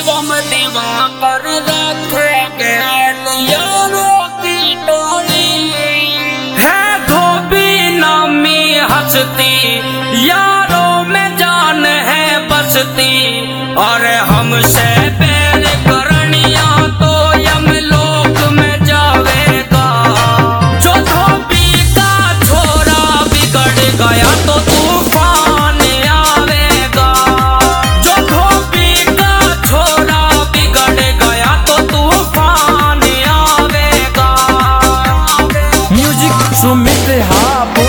बम दीवा कर रखे यारों की टोली है। धोबी नामी हंसती यारों में जान है बसती। और हमसे पैर करनिया तो यमलोक में जावेगा। जो धोबी का छोरा बिगड़ गया तो तूफान आवेगा। जो धोबी का छोरा बिगड़ गया तो तूफान आवेगा। म्यूजिक सुमित हापुर।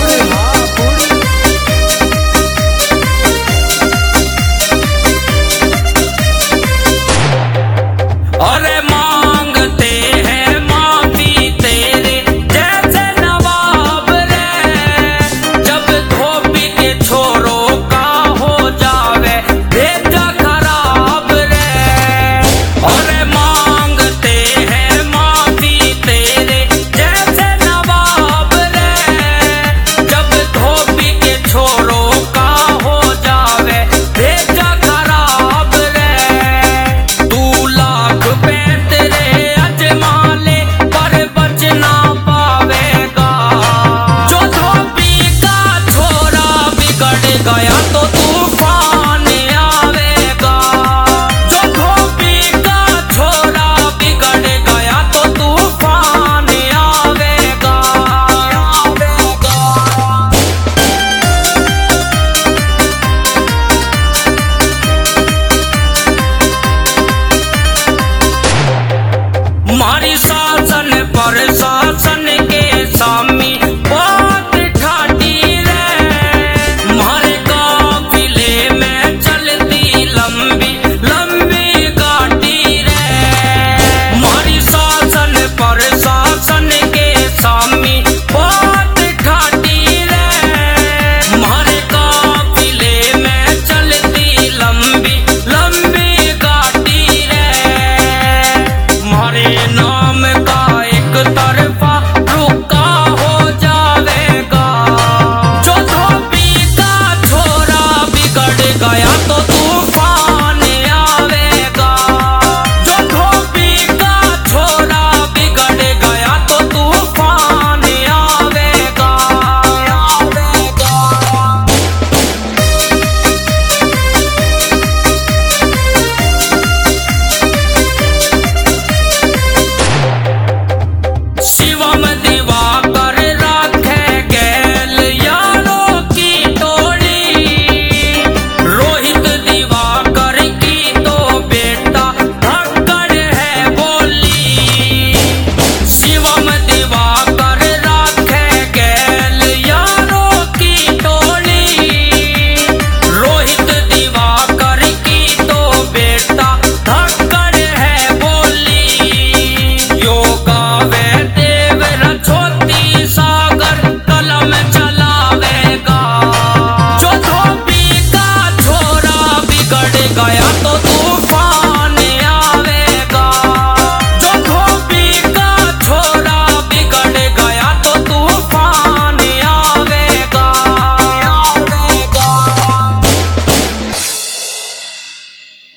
अरे मांगते हैं माफी तेरे जैसे नवाब रे। जब धोबी के छोरों का हो जावे भेजा खराब रे। अरे मांगते हैं माफी तेरे जैसे नवाब रे। जब धोबी के छोरों का हो जावे भेजा खराब रे। तू लाख तेरे अजमाले पर बच ना पावेगा। जो धोबी का छोरा बिगड़ गया तो तूफान आवेगा। जो धोबी का छोरा बिगड़ गया तो तूफान आवेगा। मारी